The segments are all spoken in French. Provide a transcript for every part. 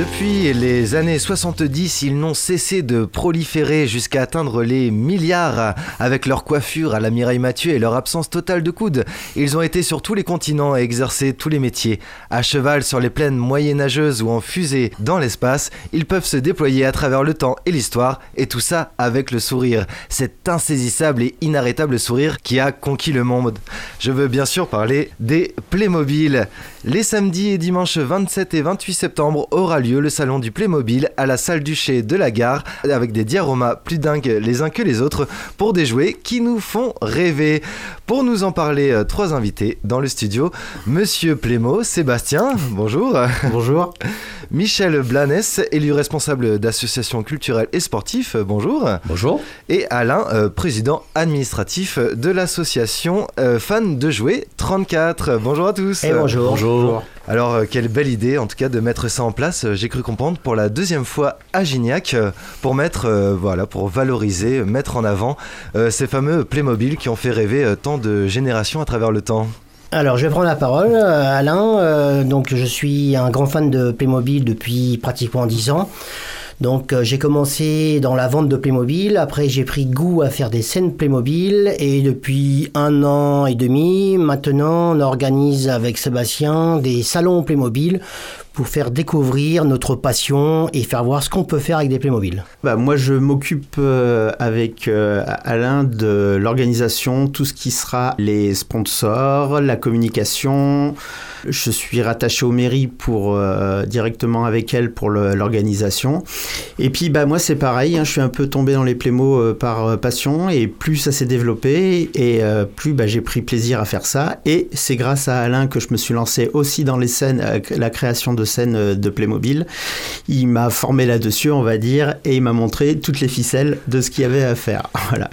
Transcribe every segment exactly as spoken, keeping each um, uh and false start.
Depuis les années soixante-dix, ils n'ont cessé de proliférer jusqu'à atteindre les milliards avec leur coiffure à la Mireille Mathieu et leur absence totale de coude. Ils ont été sur tous les continents et exercé tous les métiers. À cheval sur les plaines moyenâgeuses ou en fusée dans l'espace, ils peuvent se déployer à travers le temps et l'histoire, et tout ça avec le sourire. Cet insaisissable et inarrêtable sourire qui a conquis le monde. Je veux bien sûr parler des Playmobil. Les samedis et dimanches vingt-sept et vingt-huit septembre aura lieu le salon du Playmobil à la salle Duché de la Gare avec des dioramas plus dingues les uns que les autres pour des jouets qui nous font rêver. Pour nous en parler, euh, trois invités dans le studio. Monsieur Playmo, Sébastien, bonjour. Bonjour. Michel Blanès, élu responsable d'associations culturelles et sportives, bonjour. Bonjour. Et Alain, euh, président administratif de l'association euh, Fans de Jouets trente-quatre. Bonjour à tous. Et bonjour. Bonjour. Alors, euh, quelle belle idée, en tout cas, de mettre ça en place, j'ai cru comprendre, pour la deuxième fois à Gignac, euh, pour mettre, euh, voilà, pour valoriser, mettre en avant euh, ces fameux Playmobil qui ont fait rêver euh, tant de générations à travers le temps. Alors, je vais prendre la parole, euh, Alain. Euh, donc, je suis un grand fan de Playmobil depuis pratiquement dix ans. Donc, euh, j'ai commencé dans la vente de Playmobil. Après, j'ai pris goût à faire des scènes Playmobil. Et depuis un an et demi, maintenant, on organise avec Sébastien des salons Playmobil pour faire découvrir notre passion et faire voir ce qu'on peut faire avec des Playmobil. Bah, moi, je m'occupe euh, avec euh, Alain de l'organisation, tout ce qui sera les sponsors, la communication. Je suis rattaché aux mairies pour, euh, directement avec elle pour le, l'organisation. Et puis, bah, moi, c'est pareil, hein, je suis un peu tombé dans les Playmo euh, par euh, passion. Et plus ça s'est développé, et euh, plus bah, j'ai pris plaisir à faire ça. Et c'est grâce à Alain que je me suis lancé aussi dans les scènes, euh, la création de scène de Playmobil. Il m'a formé là-dessus, on va dire, et il m'a montré toutes les ficelles de ce qu'il y avait à faire. Voilà.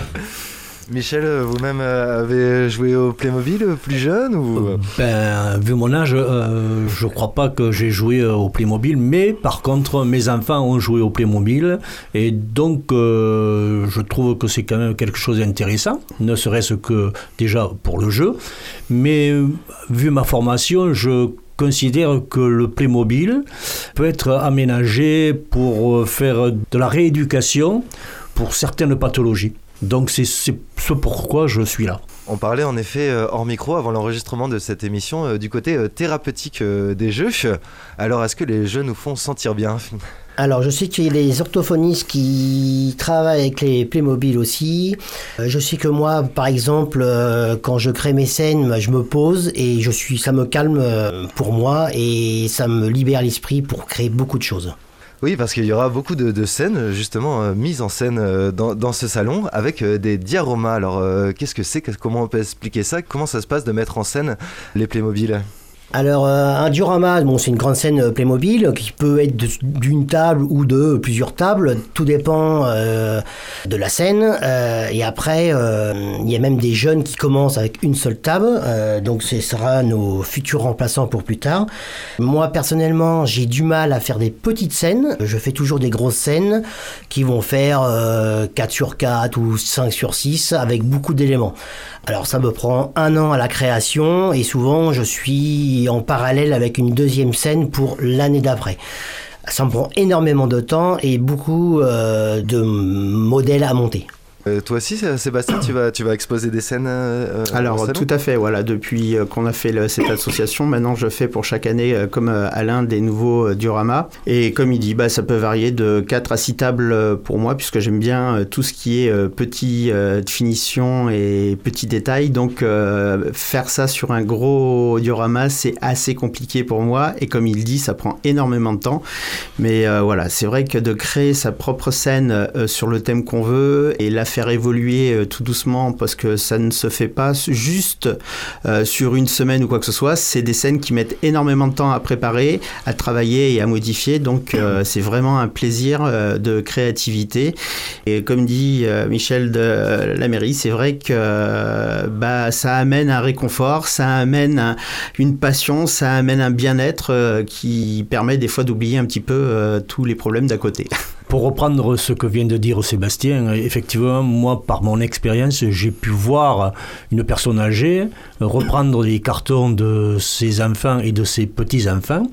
Michel, vous-même avez joué au Playmobil plus jeune ou... Ben, vu mon âge, euh, je ne crois pas que j'ai joué au Playmobil, mais par contre, mes enfants ont joué au Playmobil, et donc euh, je trouve que c'est quand même quelque chose d'intéressant, ne serait-ce que déjà pour le jeu, mais vu ma formation, je considère que le Playmobil peut être aménagé pour faire de la rééducation pour certaines pathologies. Donc c'est, c'est ce pourquoi je suis là. On parlait en effet euh, hors micro avant l'enregistrement de cette émission euh, du côté euh, thérapeutique euh, des jeux. Alors est-ce que les jeux nous font sentir bien ? Alors, je sais qu'il y a les orthophonistes qui travaillent avec les Playmobil aussi. Euh, je sais que moi, par exemple, euh, quand je crée mes scènes, je me pose et je suis, ça me calme euh, pour moi et ça me libère l'esprit pour créer beaucoup de choses. Oui, parce qu'il y aura beaucoup de, de scènes, justement, euh, mises en scène euh, dans, dans ce salon avec euh, des dioramas. Alors, euh, qu'est-ce que c'est ? Comment on peut expliquer ça ? Comment ça se passe de mettre en scène les Playmobil ? Alors, euh, un diorama, bon, c'est une grande scène Playmobil qui peut être de, d'une table ou de plusieurs tables. Tout dépend euh, de la scène. Euh, et après, euh, il y a même des jeunes qui commencent avec une seule table. Euh, donc, ce sera nos futurs remplaçants pour plus tard. Moi, personnellement, j'ai du mal à faire des petites scènes. Je fais toujours des grosses scènes qui vont faire euh, quatre sur quatre ou cinq sur six avec beaucoup d'éléments. Alors, ça me prend un an à la création et souvent, je suis en parallèle avec une deuxième scène pour l'année d'après. Ça me prend énormément de temps et beaucoup euh, de modèles à monter. Euh, toi aussi, Sébastien, tu vas, tu vas exposer des scènes euh, Alors, tout à fait, voilà. Depuis euh, qu'on a fait le, cette association, maintenant je fais pour chaque année, euh, comme euh, Alain, des nouveaux euh, dioramas. Et comme il dit, bah, ça peut varier de quatre à six tables euh, pour moi, puisque j'aime bien euh, tout ce qui est euh, petit euh, finition et petits détails. Donc, euh, faire ça sur un gros diorama, c'est assez compliqué pour moi. Et comme il dit, ça prend énormément de temps. Mais euh, voilà, c'est vrai que de créer sa propre scène euh, sur le thème qu'on veut et la faire évoluer euh, tout doucement, parce que ça ne se fait pas juste euh, sur une semaine ou quoi que ce soit. C'est des scènes qui mettent énormément de temps à préparer, à travailler et à modifier. Donc euh, c'est vraiment un plaisir euh, de créativité. Et comme dit euh, Michel de la mairie, c'est vrai que euh, bah, ça amène un réconfort, ça amène un, une passion, ça amène un bien-être euh, qui permet des fois d'oublier un petit peu euh, tous les problèmes d'à côté. Pour reprendre ce que vient de dire Sébastien, effectivement, moi, par mon expérience, j'ai pu voir une personne âgée reprendre les cartons de ses enfants et de ses petits-enfants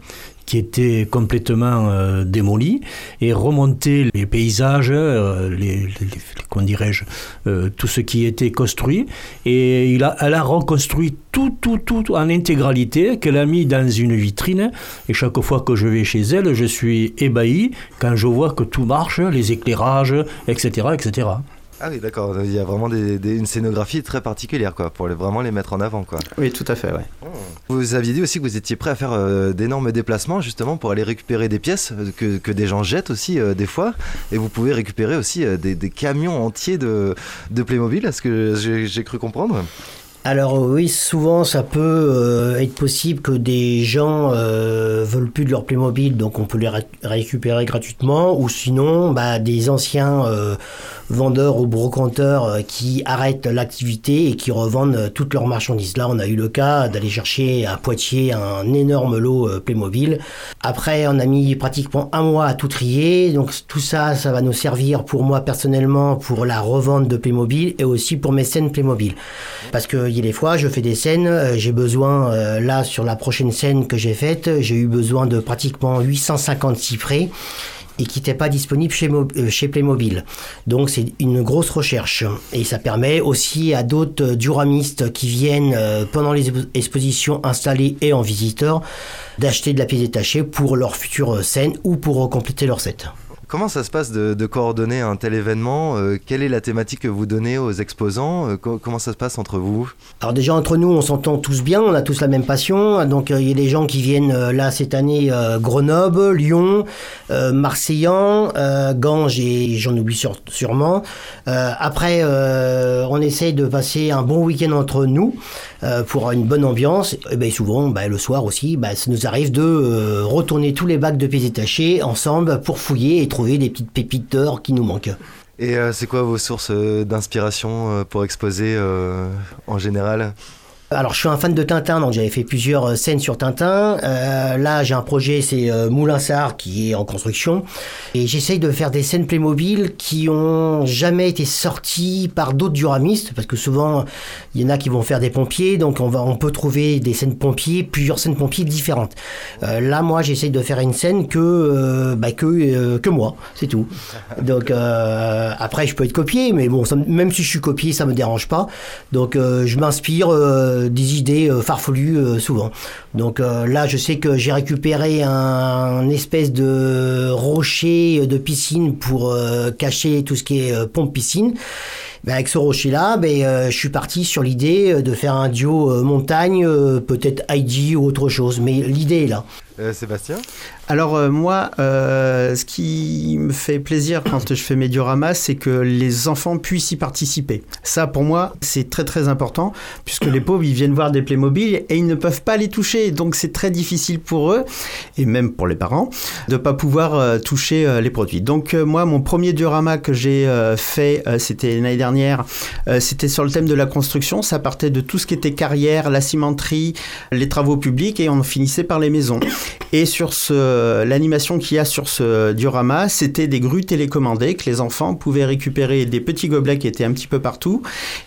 qui étaient complètement euh, démolis et remonter les paysages, euh, les, les, les, comment dirais-je, euh, tout ce qui était construit. Et il a, elle a reconstruit tout, tout, tout en intégralité, qu'elle a mis dans une vitrine. Et chaque fois que je vais chez elle, je suis ébahi quand je vois que tout marche, les éclairages, et cetera, et cetera. Ah oui, d'accord. Il y a vraiment des, des, une scénographie très particulière, quoi, pour les, vraiment les mettre en avant, quoi. Oui, tout à fait, ouais. Oh. Vous aviez dit aussi que vous étiez prêt à faire euh, d'énormes déplacements, justement, pour aller récupérer des pièces que, que des gens jettent aussi, euh, des fois. Et vous pouvez récupérer aussi euh, des, des camions entiers de, de Playmobil, est-ce que j'ai, j'ai cru comprendre ? Alors oui, souvent ça peut euh, être possible que des gens euh, veulent plus de leur Playmobil, donc on peut les ré- récupérer gratuitement, ou sinon bah, des anciens euh, vendeurs ou brocanteurs euh, qui arrêtent l'activité et qui revendent euh, toutes leurs marchandises. Là, on a eu le cas d'aller chercher à Poitiers un énorme lot euh, Playmobil. Après, on a mis pratiquement un mois à tout trier, donc tout ça, ça va nous servir pour moi personnellement pour la revente de Playmobil et aussi pour mes scènes Playmobil. Parce que il y a des fois, je fais des scènes, euh, j'ai besoin, euh, là, sur la prochaine scène que j'ai faite, j'ai eu besoin de pratiquement huit cent cinquante cyprès et qui n'étaient pas disponibles chez, Mo- euh, chez Playmobil. Donc, c'est une grosse recherche. Et ça permet aussi à d'autres duramistes qui viennent euh, pendant les expositions installées et en visiteur d'acheter de la pièce détachée pour leur future scène ou pour compléter leur set. Comment ça se passe de, de coordonner un tel événement ? euh, Quelle est la thématique que vous donnez aux exposants ? euh, co- Comment ça se passe entre vous ? Alors déjà entre nous on s'entend tous bien, on a tous la même passion, donc il euh, y a des gens qui viennent euh, là cette année euh, Grenoble, Lyon, euh, Marseillan, euh, Ganges et j'en oublie sur, sûrement. Euh, après euh, on essaye de passer un bon week-end entre nous euh, pour une bonne ambiance et ben, souvent ben, le soir aussi ben, ça nous arrive de euh, retourner tous les bacs de pièces détachées ensemble pour fouiller et trouver des petites pépites d'or qui nous manquent. Et euh, c'est quoi vos sources euh, d'inspiration euh, pour exposer euh, en général ? Alors, je suis un fan de Tintin, donc j'avais fait plusieurs euh, scènes sur Tintin. Euh, là, j'ai un projet, c'est euh, Moulinsart, qui est en construction. Et j'essaye de faire des scènes Playmobil qui ont jamais été sorties par d'autres duramistes, parce que souvent, il y en a qui vont faire des pompiers, donc on, va, on peut trouver des scènes pompiers, plusieurs scènes pompiers différentes. Euh, là, moi, j'essaye de faire une scène que, euh, bah, que, euh, que moi, c'est tout. Donc, euh, après, je peux être copié, mais bon, ça, même si je suis copié, ça me dérange pas. Donc, euh, je m'inspire... Euh, des idées euh, farfelues euh, souvent. Donc euh, là, je sais que j'ai récupéré un, un espèce de rocher de piscine pour euh, cacher tout ce qui est euh, pompe piscine. Ben, avec ce rocher-là, ben, euh, je suis parti sur l'idée de faire un duo euh, montagne, euh, peut-être Heidi ou autre chose, mais l'idée est là. Euh, Sébastien ? Alors euh, moi, euh, ce qui me fait plaisir quand je fais mes dioramas, c'est que les enfants puissent y participer. Ça, pour moi, c'est très très important, puisque les pauvres, ils viennent voir des Playmobil et ils ne peuvent pas les toucher. Donc c'est très difficile pour eux, et même pour les parents, de ne pas pouvoir euh, toucher euh, les produits. Donc euh, moi, mon premier diorama que j'ai euh, fait, euh, c'était l'année dernière, euh, c'était sur le thème de la construction. Ça partait de tout ce qui était carrière, la cimenterie, les travaux publics, et on finissait par les maisons. Et sur ce, l'animation qu'il y a sur ce diorama, c'était des grues télécommandées que les enfants pouvaient récupérer des petits gobelets qui étaient un petit peu partout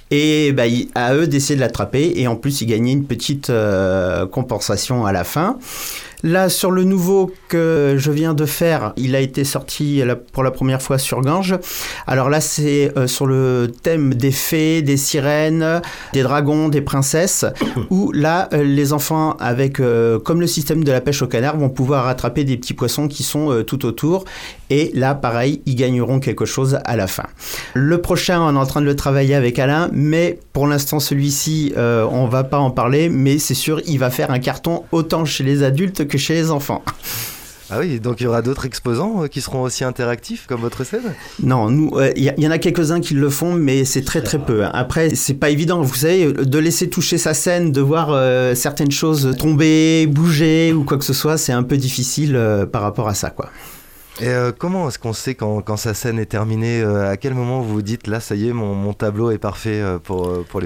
et bah, à eux d'essayer de l'attraper et en plus ils gagnaient une petite euh, compensation à la fin. Là, sur le nouveau que je viens de faire, il a été sorti pour la première fois sur Ganges. Alors là, c'est euh, sur le thème des fées, des sirènes, des dragons, des princesses, où là, euh, les enfants, avec euh, comme le système de la pêche au canard, vont pouvoir attraper des petits poissons qui sont euh, tout autour. Et là, pareil, ils gagneront quelque chose à la fin. Le prochain, on est en train de le travailler avec Alain, mais pour l'instant, celui-ci, euh, on va pas en parler, mais c'est sûr, il va faire un carton autant chez les adultes que chez les enfants. Ah oui, donc il y aura d'autres exposants euh, qui seront aussi interactifs comme votre scène ? Non, nous, il euh, y, y en a quelques-uns qui le font, mais c'est très très peu. Après, c'est pas évident, vous savez, de laisser toucher sa scène, de voir euh, certaines choses tomber, bouger ou quoi que ce soit, c'est un peu difficile euh, par rapport à ça, quoi. Et euh, comment est-ce qu'on sait quand, quand sa scène est terminée ? euh, À quel moment vous vous dites, là, ça y est, mon, mon tableau est parfait euh, pour, euh, pour les Playmobil ?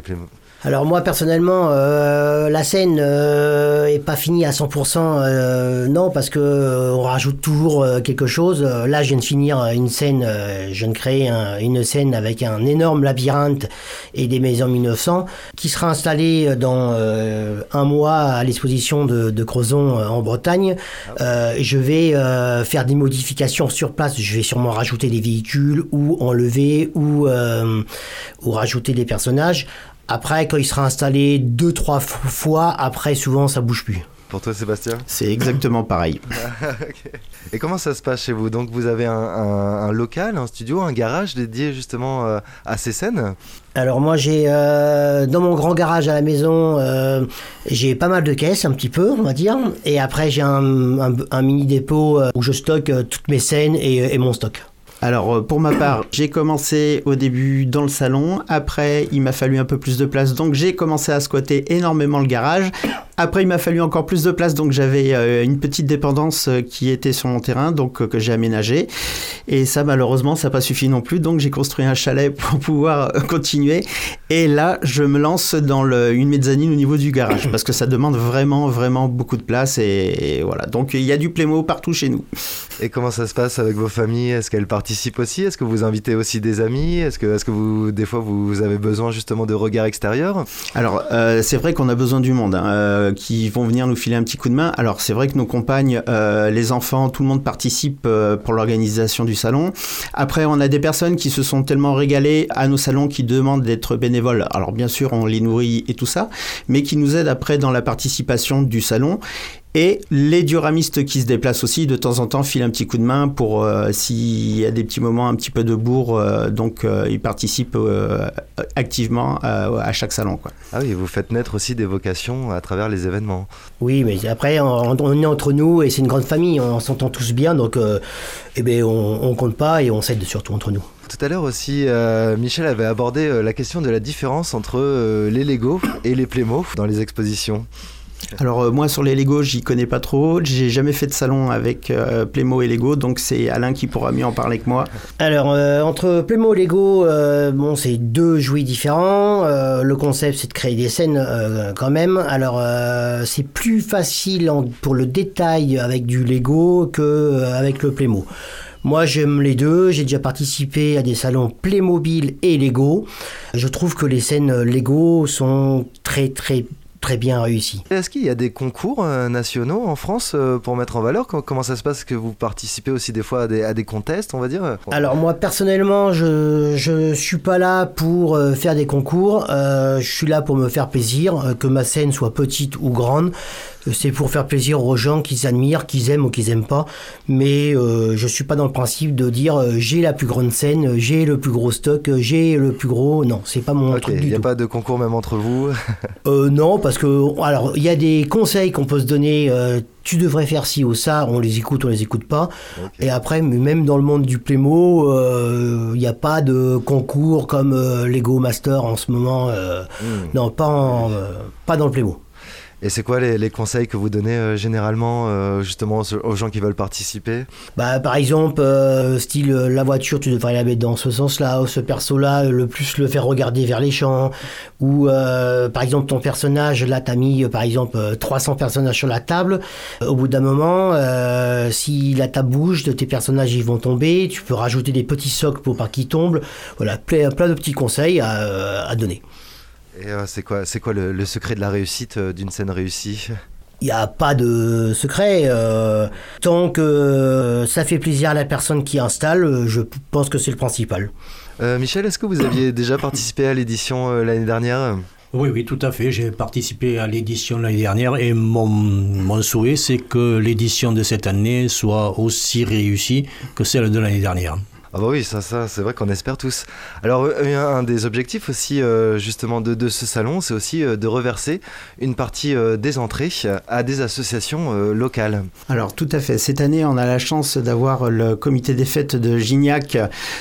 Alors moi personnellement, euh, la scène euh, est pas finie à cent pour cent, euh, non, parce que euh, on rajoute toujours euh, quelque chose. Là, je viens de finir une scène, euh, je viens de créer un, une scène avec un énorme labyrinthe et des maisons mille neuf cents qui sera installé dans euh, un mois à l'exposition de, de Crozon euh, en Bretagne. Euh, je vais euh, faire des modifications sur place. Je vais sûrement rajouter des véhicules ou enlever ou euh, ou rajouter des personnages. Après, quand il sera installé deux, trois fois, après, souvent, ça bouge plus. Pour toi, Sébastien ? C'est exactement pareil. Okay. Et comment ça se passe chez vous ? Donc, vous avez un, un, un local, un studio, un garage dédié justement euh, à ces scènes ? Alors moi, j'ai euh, dans mon grand garage à la maison, euh, j'ai pas mal de caisses, un petit peu, on va dire. Et après, j'ai un, un, un mini dépôt euh, où je stocke euh, toutes mes scènes et, et mon stock. Alors, pour ma part, j'ai commencé au début dans le salon. Après, il m'a fallu un peu plus de place, donc j'ai commencé à squatter énormément le garage. Après, il m'a fallu encore plus de place, donc j'avais euh, une petite dépendance euh, qui était sur mon terrain, donc euh, que j'ai aménagé. Et ça, malheureusement, ça n'a pas suffi non plus, donc j'ai construit un chalet pour pouvoir euh, continuer. Et là, je me lance dans le, une mezzanine au niveau du garage, parce que ça demande vraiment, vraiment beaucoup de place. Et, et voilà, donc il y a du Playmo partout chez nous. Et comment ça se passe avec vos familles ? Est-ce qu'elles participent aussi ? Est-ce que vous invitez aussi des amis ? Est-ce que, est-ce que vous, des fois, vous avez besoin justement de regards extérieurs ? Alors, euh, c'est vrai qu'on a besoin du monde, hein, euh, qui vont venir nous filer un petit coup de main. Alors, c'est vrai que nos compagnes, euh, les enfants, tout le monde participe euh, pour l'organisation du salon. Après, on a des personnes qui se sont tellement régalées à nos salons qui demandent d'être bénévoles. Alors, bien sûr, on les nourrit et tout ça, mais qui nous aident après dans la participation du salon. Et les dioramistes qui se déplacent aussi, de temps en temps, filent un petit coup de main pour euh, s'il y a des petits moments un petit peu de bourre. Euh, donc, euh, ils participent euh, activement à, à chaque salon, quoi. Ah oui, vous faites naître aussi des vocations à travers les événements. Oui, mais après, on, on est entre nous et c'est une grande famille. On s'entend tous bien, donc euh, eh ben, on ne compte pas et on s'aide surtout entre nous. Tout à l'heure aussi, euh, Michel avait abordé euh, la question de la différence entre euh, les Lego et les Playmo dans les expositions. Alors euh, moi sur les Lego j'y connais pas trop, j'ai jamais fait de salon avec euh, Playmo et Lego, donc c'est Alain qui pourra mieux en parler que moi. Alors euh, entre Playmo et Lego, euh, bon c'est deux jouets différents, euh, le concept c'est de créer des scènes euh, quand même, alors euh, c'est plus facile en, pour le détail avec du Lego qu'avec euh, le Playmo. Moi, j'aime les deux. J'ai déjà participé à des salons Playmobil et Lego. Je trouve que les scènes Lego sont très, très très bien réussi. Est-ce qu'il y a des concours euh, nationaux en France euh, pour mettre en valeur ? Comment ça se passe ? Est-ce que vous participez aussi des fois à des, à des contests, on va dire ? Alors moi personnellement, je je suis pas là pour euh, faire des concours. Euh, je suis là pour me faire plaisir, euh, que ma scène soit petite ou grande. C'est pour faire plaisir aux gens qu'ils admirent, qu'ils aiment ou qu'ils aiment pas. Mais euh, je suis pas dans le principe de dire euh, j'ai la plus grande scène, j'ai le plus gros stock, j'ai le plus gros. Non, c'est pas mon okay, truc du tout. Il n'y a pas de concours même entre vous ? euh, Non, parce que alors il y a des conseils qu'on peut se donner. Euh, tu devrais faire ci ou ça. On les écoute, on les écoute pas. Okay. Et après, même dans le monde du Playmo, il euh, n'y a pas de concours comme euh, Lego Master en ce moment. Euh, mmh. Non, pas en, euh, pas dans le Playmo. Et c'est quoi les, les conseils que vous donnez euh, généralement euh, justement aux gens qui veulent participer ? Bah, par exemple, euh, style euh, la voiture, tu devrais la mettre dans ce sens-là, ou ce perso-là, le plus le faire regarder vers les champs. Ou euh, par exemple, ton personnage, là, t'as mis par exemple trois cents personnages sur la table. Au bout d'un moment, euh, si la table bouge, tes personnages ils vont tomber. Tu peux rajouter des petits socles pour pas qu'ils tombent. Voilà, plein, plein de petits conseils à, à donner. Et euh, c'est quoi, c'est quoi le, le secret de la réussite euh, d'une scène réussie ? Il n'y a pas de secret. Euh, tant que ça fait plaisir à la personne qui installe, je pense que c'est le principal. Euh, Michel, est-ce que vous aviez déjà participé à l'édition euh, l'année dernière ? Oui, oui, tout à fait. J'ai participé à l'édition l'année dernière et mon, mon souhait, c'est que l'édition de cette année soit aussi réussie que celle de l'année dernière. Ah bah oui, ça, ça c'est vrai qu'on espère tous. Alors un des objectifs aussi euh, justement de, de ce salon, c'est aussi euh, de reverser une partie euh, des entrées à des associations euh, locales. Alors tout à fait, cette année on a la chance d'avoir le comité des fêtes de Gignac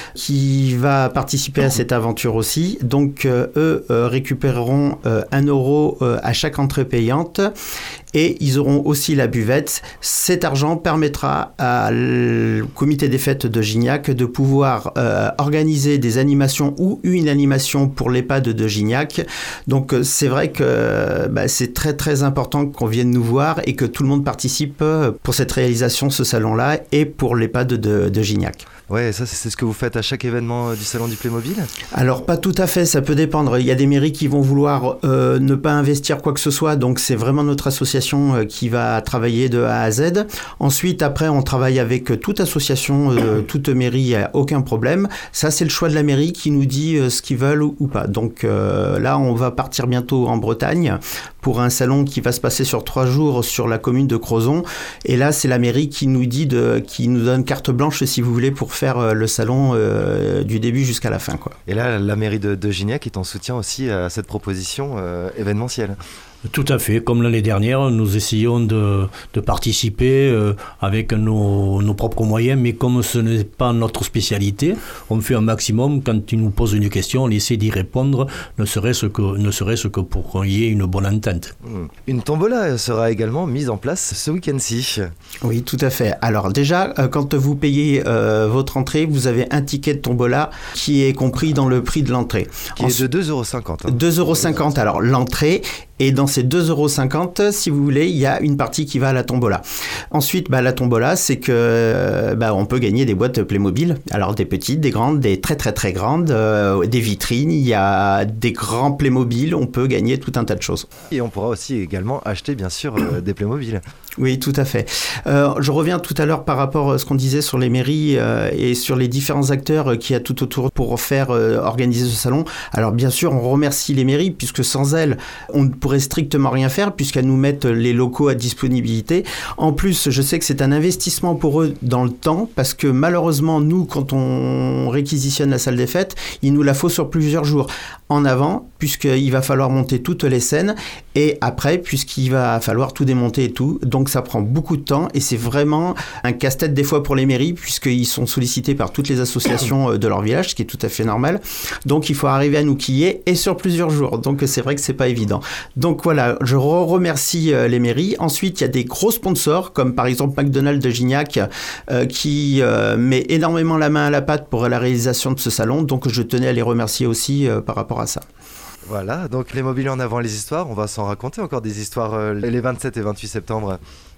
qui va participer à cette aventure aussi. Donc euh, eux euh, récupéreront euh, un euro euh, à chaque entrée payante. Et ils auront aussi la buvette. Cet argent permettra à le comité des fêtes de Gignac de pouvoir pouvoir euh, organiser des animations ou une animation pour l'EHPAD de Gignac. Donc c'est vrai que bah, c'est très très important qu'on vienne nous voir et que tout le monde participe pour cette réalisation, ce salon-là, et pour l'EHPAD de, de Gignac. Ouais, ça c'est ce que vous faites à chaque événement du salon du Playmobil ? Alors pas tout à fait, ça peut dépendre. Il y a des mairies qui vont vouloir euh, ne pas investir quoi que ce soit, donc c'est vraiment notre association euh, qui va travailler de A à Z. Ensuite, après, on travaille avec toute association, euh, toute mairie, il n'y a aucun problème. Ça, c'est le choix de la mairie qui nous dit euh, ce qu'ils veulent ou, ou pas. Donc euh, là, on va partir bientôt en Bretagne pour un salon qui va se passer sur trois jours sur la commune de Crozon. Et là, c'est la mairie qui nous dit de, qui nous donne carte blanche, si vous voulez, pour faire le salon euh, du début jusqu'à la fin, quoi. Et là, la mairie de, de Gignac est en soutien aussi à cette proposition euh, événementielle. Tout à fait. Comme l'année dernière, nous essayons de, de participer euh, avec nos, nos propres moyens, mais comme ce n'est pas notre spécialité, on fait un maximum. Quand ils nous posent une question, on essaie d'y répondre, ne serait-ce que, ne serait-ce que pour qu'il y ait une bonne entente. Une tombola sera également mise en place ce week-end-ci. Oui, tout à fait. Alors déjà, quand vous payez euh, votre entrée, vous avez un ticket de tombola qui est compris dans le prix de l'entrée. Qui est de deux euros cinquante. Hein. deux euros cinquante, alors l'entrée. Et dans ces deux euros cinquante, si vous voulez, il y a une partie qui va à la tombola. Ensuite, bah, la tombola, c'est que bah, on peut gagner des boîtes Playmobil. Alors des petites, des grandes, des très très très grandes, euh, des vitrines. Il y a des grands Playmobil. On peut gagner tout un tas de choses. Et on pourra aussi également acheter, bien sûr, euh, des Playmobil. Oui, tout à fait. Euh, je reviens tout à l'heure par rapport à ce qu'on disait sur les mairies euh, et sur les différents acteurs qu'il y a tout autour pour faire euh, organiser ce salon. Alors bien sûr, on remercie les mairies puisque sans elles, on ne pourrait strictement rien faire puisqu'elles nous mettent les locaux à disponibilité. En plus, je sais que c'est un investissement pour eux dans le temps parce que malheureusement, nous, quand on réquisitionne la salle des fêtes, il nous la faut sur plusieurs jours en avant puisqu'il va falloir monter toutes les scènes et après puisqu'il va falloir tout démonter et tout. Donc ça prend beaucoup de temps et c'est vraiment un casse-tête des fois pour les mairies puisqu'ils sont sollicités par toutes les associations de leur village, ce qui est tout à fait normal. Donc il faut arriver à nous quiller et sur plusieurs jours. Donc c'est vrai que c'est pas évident. Donc voilà, je remercie les mairies. Ensuite, il y a des gros sponsors comme par exemple McDonald's de Gignac euh, qui euh, met énormément la main à la pâte pour la réalisation de ce salon. Donc je tenais à les remercier aussi euh, par rapport à ça. Voilà, donc les mobiles en avant les histoires, on va s'en raconter encore des histoires euh, les vingt-sept et vingt-huit septembre.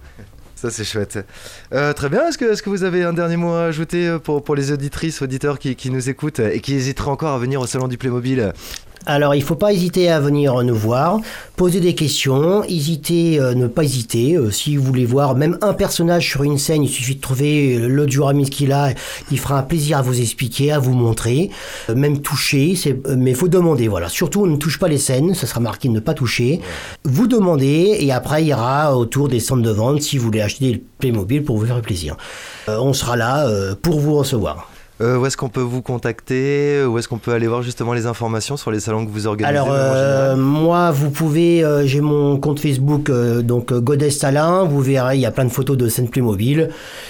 Ça c'est chouette. Euh, très bien, est-ce que, est-ce que vous avez un dernier mot à ajouter pour, pour les auditrices, auditeurs qui, qui nous écoutent et qui hésiteraient encore à venir au salon du Playmobil ? Alors, il ne faut pas hésiter à venir nous voir, poser des questions, hésiter, euh, ne pas hésiter. Euh, si vous voulez voir même un personnage sur une scène, il suffit de trouver le Duramis qu'il a, il fera un plaisir à vous expliquer, à vous montrer, euh, même toucher, c'est, euh, mais il faut demander, voilà. Surtout, on ne touche pas les scènes, ça sera marqué ne pas toucher. Vous demandez, et après, il y aura autour des centres de vente, si vous voulez acheter des Playmobil pour vous faire plaisir. Euh, on sera là euh, pour vous recevoir. Euh, où est-ce qu'on peut vous contacter ? Où est-ce qu'on peut aller voir justement les informations sur les salons que vous organisez ? Alors, euh, moi, vous pouvez, euh, j'ai mon compte Facebook, euh, donc Godest Alain, vous verrez, il y a plein de photos de scènes Playmobil.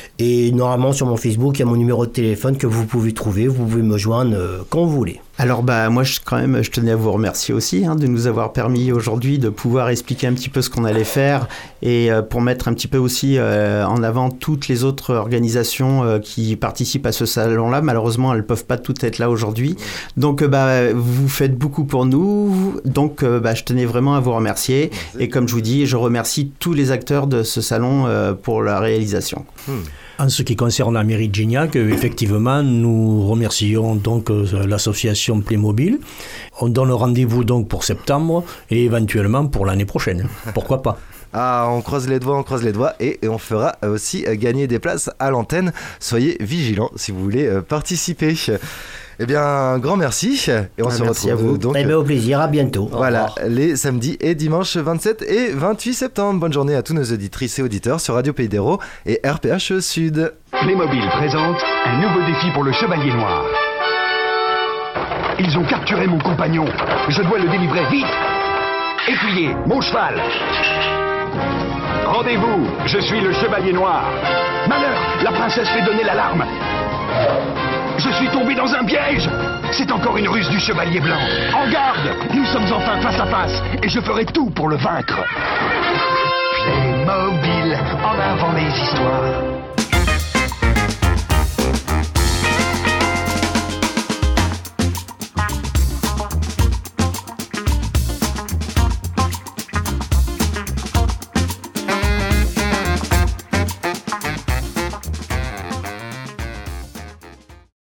Et normalement, sur mon Facebook, il y a mon numéro de téléphone que vous pouvez trouver, vous pouvez me joindre euh, quand vous voulez. Alors bah moi je, quand même je tenais à vous remercier aussi hein, de nous avoir permis aujourd'hui de pouvoir expliquer un petit peu ce qu'on allait faire et euh, pour mettre un petit peu aussi euh, en avant toutes les autres organisations euh, qui participent à ce salon-là. Malheureusement elles ne peuvent pas toutes être là aujourd'hui. Donc euh, bah, vous faites beaucoup pour nous. Donc euh, bah, je tenais vraiment à vous remercier. Et comme je vous dis, je remercie tous les acteurs de ce salon euh, pour la réalisation. Hmm. En ce qui concerne la mairie de Gignac, effectivement, nous remercions donc l'association Playmobil. On donne rendez-vous donc pour septembre et éventuellement pour l'année prochaine. Pourquoi pas ? Ah, on croise les doigts, on croise les doigts et, et on fera aussi gagner des places à l'antenne. Soyez vigilants si vous voulez participer. Eh bien, un grand merci et on ah, se merci retrouve à vous. donc. Eh bien, au plaisir, à bientôt. Voilà, les samedis et dimanches vingt-sept et vingt-huit septembre. Bonne journée à tous nos auditrices et auditeurs sur Radio Pays d'Hérault et R P H Sud. Playmobil présente un nouveau défi pour le Chevalier Noir. Ils ont capturé mon compagnon. Je dois le délivrer vite. Écuyer, mon cheval. Rendez-vous, je suis le Chevalier Noir. Malheur, la princesse fait donner l'alarme. Je suis tombé dans un piège. C'est encore une ruse du Chevalier Blanc. En garde, nous sommes enfin face à face et je ferai tout pour le vaincre. Playmobil, en avant les histoires.